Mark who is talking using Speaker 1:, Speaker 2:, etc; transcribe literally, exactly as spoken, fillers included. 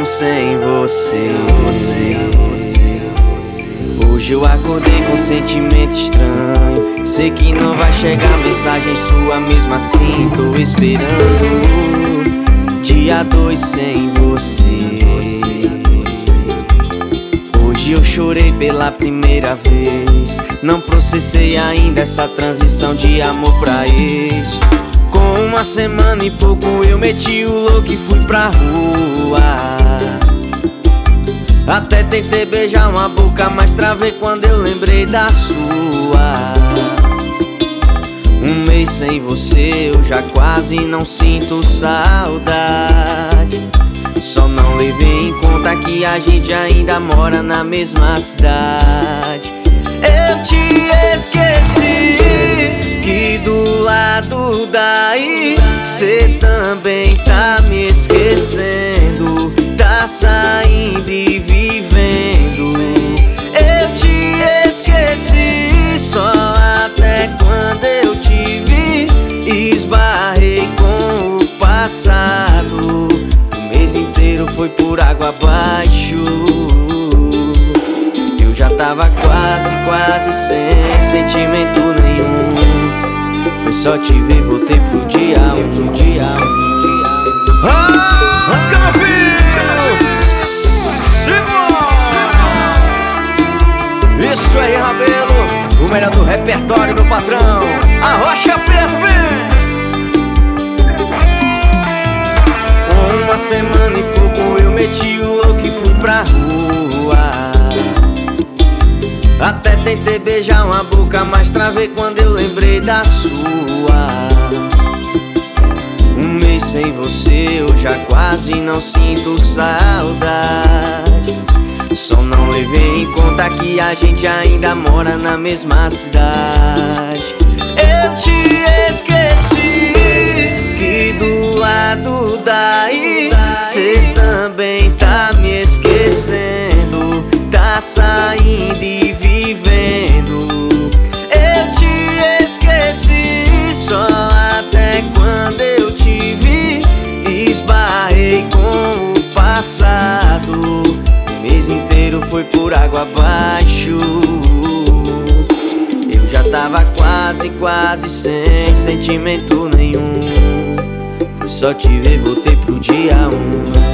Speaker 1: um sem você. Hoje eu acordei com um sentimento estranho. Sei que não vai chegar mensagem sua, mesmo assim tô esperando. Dia dois sem você. Hoje eu chorei pela primeira vez. Não processei ainda essa transição de amor pra isso. Com uma semana e pouco eu meti o louco e fui pra rua. Até tentei beijar uma boca, mas travei quando eu lembrei da sua. Um mês sem você eu já quase não sinto saudade. Só não levei em conta que a gente ainda mora na mesma cidade. Eu te esqueci que do lado daí cê também tá me esquecendo. Tá saindo e vivendo. Eu te esqueci só até quando eu te vi. Esbarrei com o passado. O mês inteiro foi por água abaixo. Eu já tava quase, quase sem sentimento nenhum. Foi só te ver, voltei pro dia um, dia um, dia um.
Speaker 2: Rasga, meu filho! Isso aí, Rabelo, o melhor do repertório, meu patrão. Arrocha Preto, vem!
Speaker 1: Uma semana e pouco eu meti o louco e fui pra rua. Até tentei beijar uma boca, mas travei quando eu lembrei da sua. Um mês sem você eu já quase não sinto saudade. Só não levei em conta que a gente ainda mora na mesma cidade. Eu te esqueci que do lado daí cê também tá me esquecendo. Tá saindo e vivendo. Eu te esqueci só até quando eu te vi. Esbarrei com o passado. O mês inteiro foi por água abaixo. Eu já tava quase, quase sem sentimento nenhum. Foi só te ver, voltei pro dia um.